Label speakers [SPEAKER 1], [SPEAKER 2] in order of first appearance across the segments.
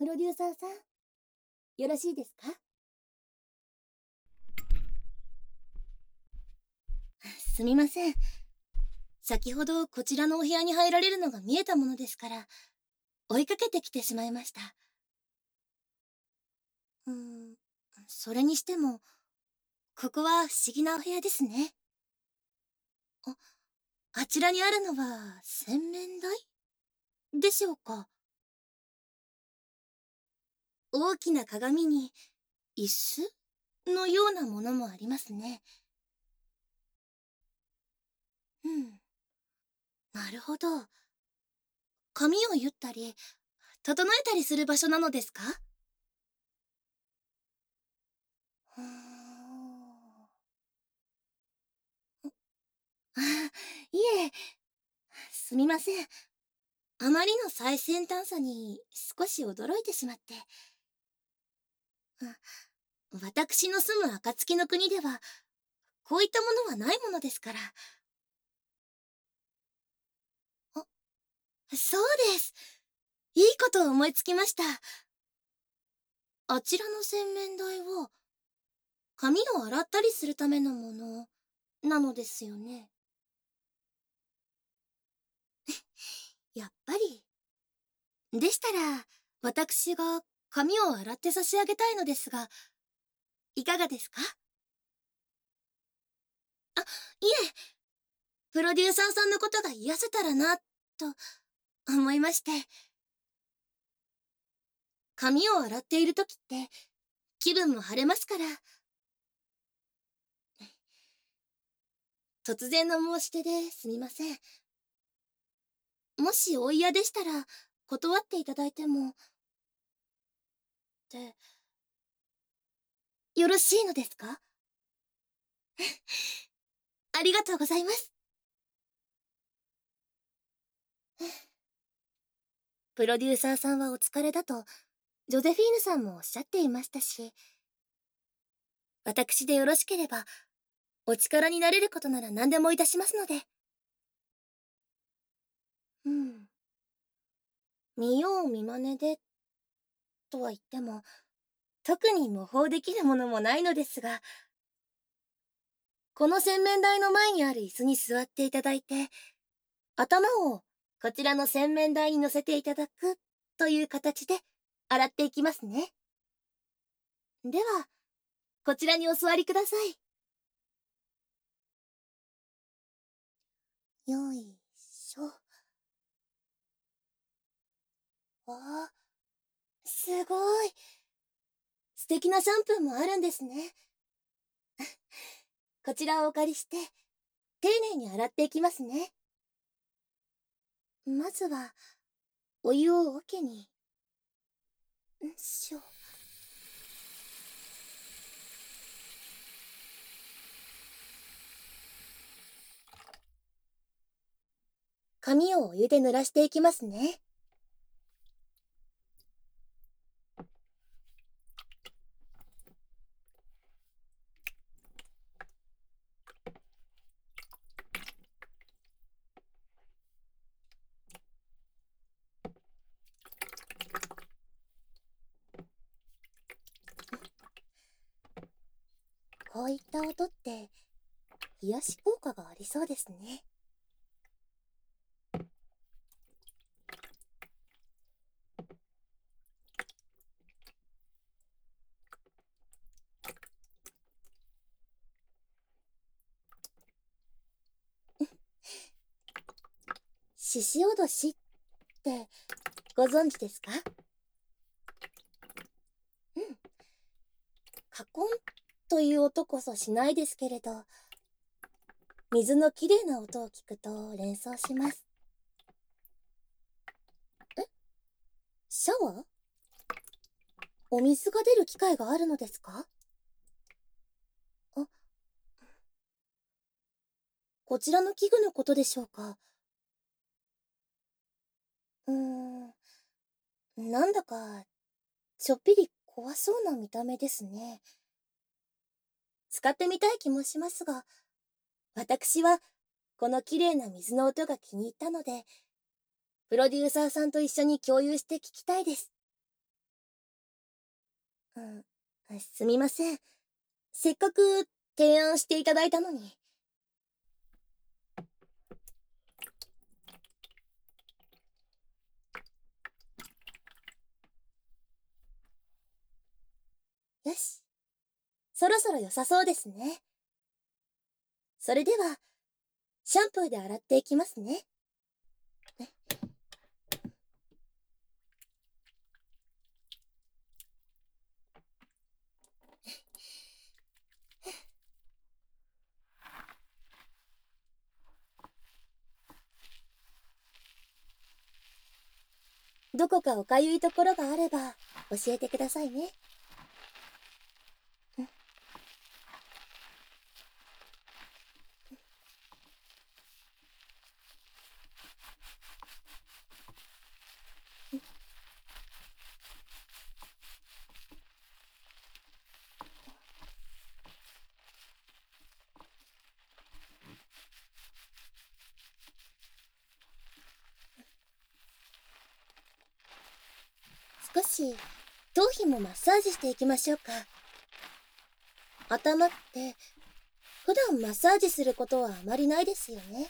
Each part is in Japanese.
[SPEAKER 1] プロデューサーさん、よろしいですか？すみません。先ほどこちらのお部屋に入られるのが見えたものですから、追いかけてきてしまいました。うーん、それにしても、ここは不思議なお部屋ですね。あ、あちらにあるのは洗面台でしょうか？大きな鏡に椅子のようなものもありますね。うん、なるほど。髪を言ったり、整えたりする場所なのですか？うーん。あ、いえ、すみません。あまりの最先端さに少し驚いてしまって。私の住む暁の国では、こういったものはないものですから。あ、そうです。いいことを思いつきました。あちらの洗面台は、髪を洗ったりするためのもの、なのですよね。やっぱり。でしたら、私が髪を洗って差し上げたいのですが、いかがですか？あ、いえ、プロデューサーさんのことが癒せたらな、と思いまして。髪を洗っている時って気分も晴れますから。突然の申し出ですみません。もしお嫌でしたら断っていただいても。ってよろしいのですか？ありがとうございます。プロデューサーさんはお疲れだとジョゼフィーヌさんもおっしゃっていましたし、私でよろしければお力になれることなら何でもいたしますので。うん。見よう見まねでとは言っても特に模倣できるものもないのですが、この洗面台の前にある椅子に座っていただいて、頭をこちらの洗面台に乗せていただくという形で洗っていきますね。では、こちらにお座りください。よいしょ。わあ、すごい。素敵なシャンプーもあるんですね。こちらをお借りして、丁寧に洗っていきますね。まずは、お湯を桶に。んしょ。髪をお湯で濡らしていきますね。こういった音って、癒し効果がありそうですね。獅子おどしってご存知ですか？うん。カコンという音こそしないですけれど、水のきれいな音を聞くと連想します。え、シャワー？お水が出る機械があるのですか？あ、こちらの器具のことでしょうか？うーなんだか、ちょっぴり怖そうな見た目ですね。使ってみたい気もしますが、私はこの綺麗な水の音が気に入ったので、プロデューサーさんと一緒に共有して聞きたいです。 うん、すみません。せっかく提案していただいたのに。よし。そろそろ良さそうですね。それでは、シャンプーで洗っていきますね。どこかおかゆいところがあれば、教えてくださいね。少し、頭皮もマッサージしていきましょうか。頭って、普段マッサージすることはあまりないですよね。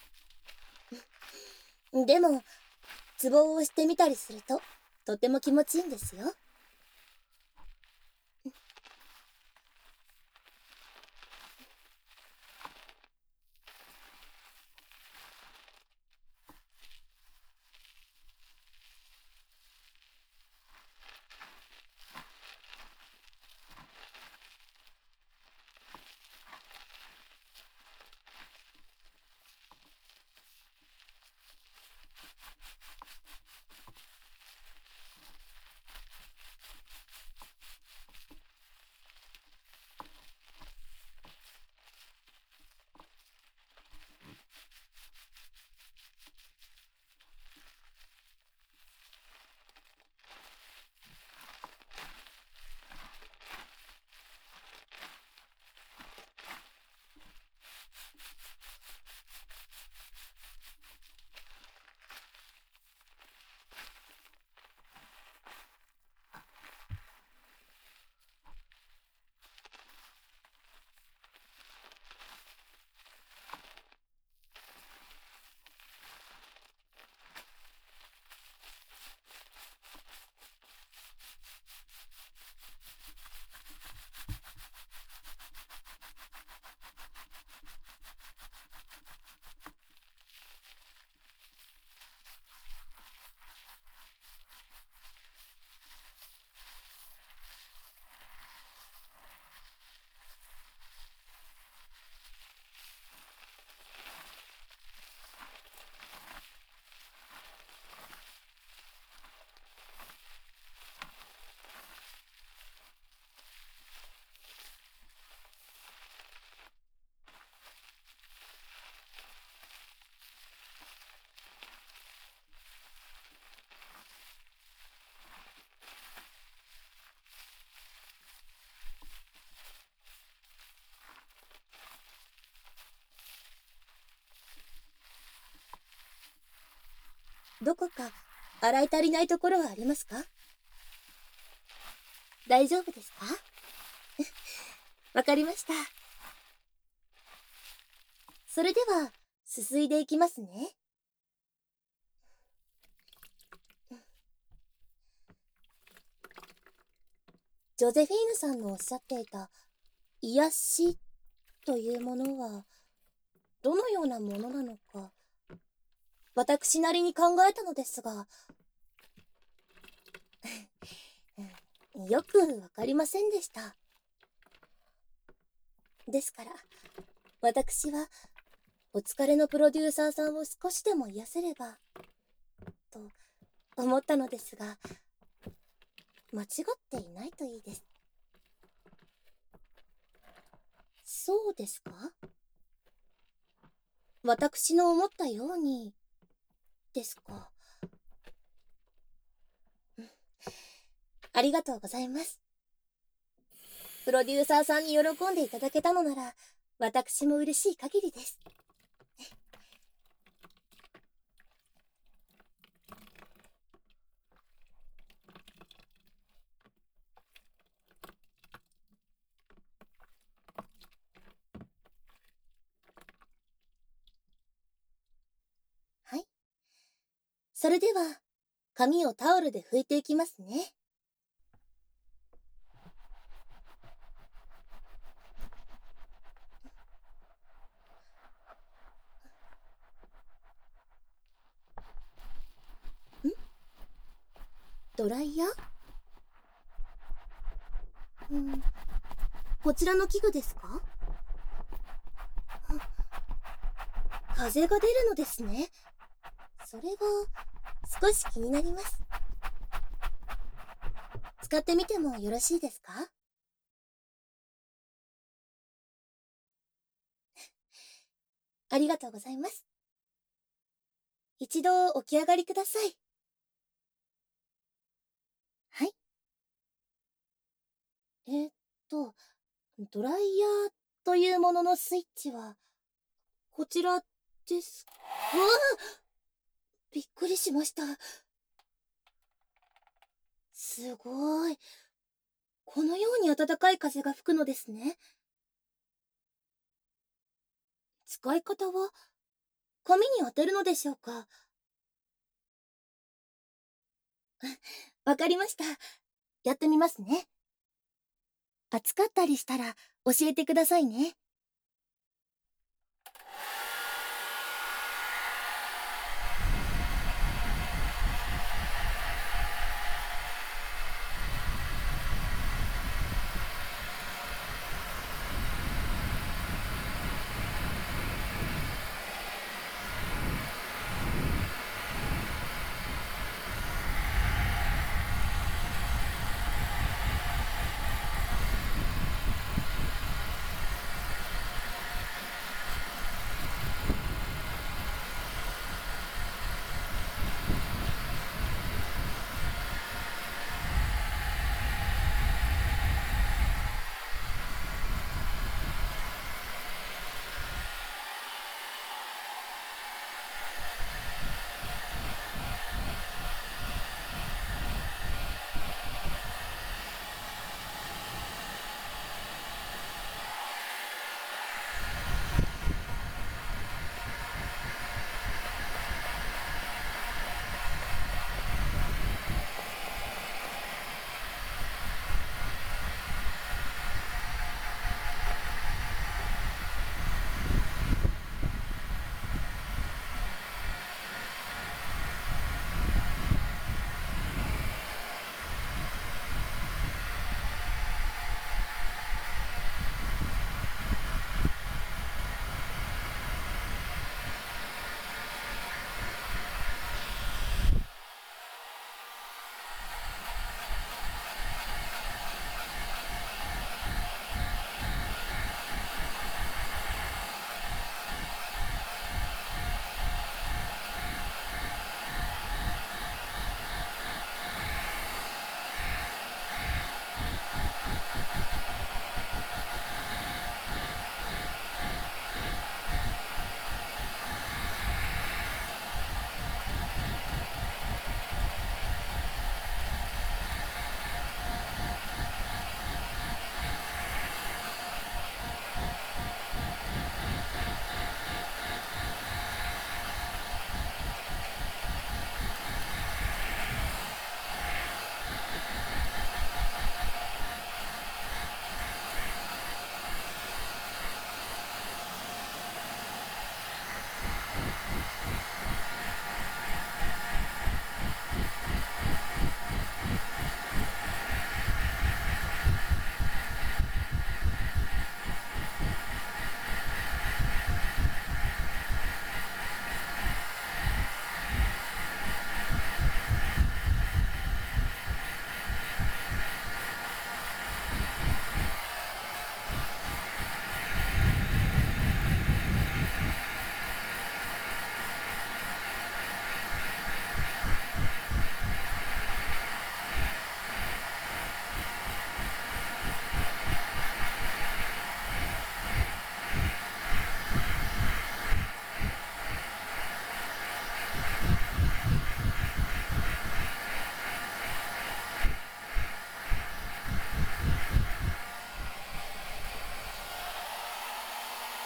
[SPEAKER 1] でも、ツボを押してみたりすると、とても気持ちいいんですよ。どこか、洗い足りないところはありますか？大丈夫ですか？わかりました。それでは、すすいでいきますね。ジョゼフィーヌさんのおっしゃっていた、癒しというものは、どのようなものなのか、私なりに考えたのですが、よくわかりませんでした。ですから、私は、お疲れのプロデューサーさんを少しでも癒せれば、と思ったのですが、間違っていないといいです。そうですか？私の思ったように、ですか。ありがとうございます。プロデューサーさんに喜んでいただけたのなら、私も嬉しい限りです。 それでは、髪をタオルで拭いていきますね。ドライヤー？こちらの器具ですか？風が出るのですね。それが少し気になります。使ってみてもよろしいですか？ありがとうございます。一度起き上がりください。はい。えーっと、ドライヤーというもののスイッチは、こちらです。うわあ！びっくりしました。すごい。このように暖かい風が吹くのですね。使い方は、髪に当てるのでしょうか？わかりました。やってみますね。暑かったりしたら教えてくださいね。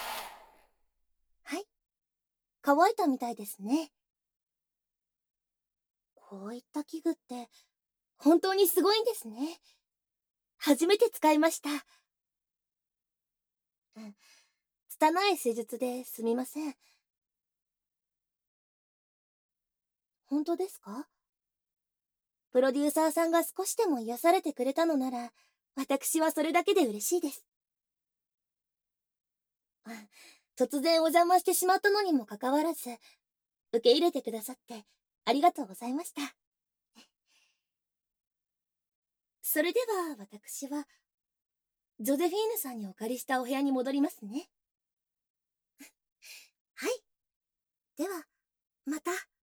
[SPEAKER 1] はい。乾いたみたいですね。 こういった器具って本当にすごいんですね。初めて使いました。うん、拙い施術ですみません。本当ですか？プロデューサーさんが少しでも癒されてくれたのなら、私はそれだけで嬉しいです。うん、突然お邪魔してしまったのにもかかわらず、受け入れてくださってありがとうございました。それでは私は、ジョゼフィーヌさんにお借りしたお部屋に戻りますね。はい。では、また。